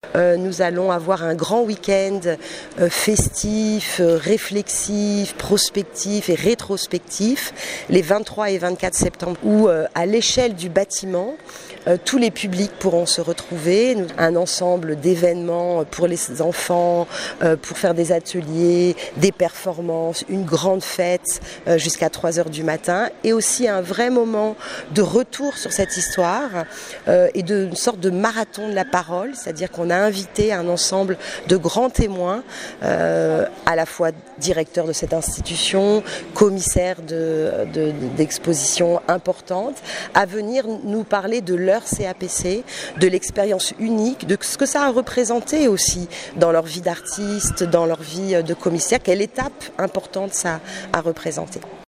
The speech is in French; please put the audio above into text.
Nous allons avoir un grand week-end festif, réflexif, prospectif et rétrospectif les 23 et 24 septembre où à l'échelle du bâtiment, tous les publics pourront se retrouver, un ensemble d'événements pour les enfants, pour faire des ateliers, des performances, une grande fête jusqu'à 3 h du matin et aussi un vrai moment de retour sur cette histoire et d'une sorte de marathon de la parole, c'est-à-dire qu'on a invité un ensemble de grands témoins, à la fois directeurs de cette institution, commissaires d'expositions importantes, à venir nous parler de leur CAPC, de l'expérience unique, de ce que ça a représenté aussi dans leur vie d'artiste, dans leur vie de commissaire, quelle étape importante ça a représenté.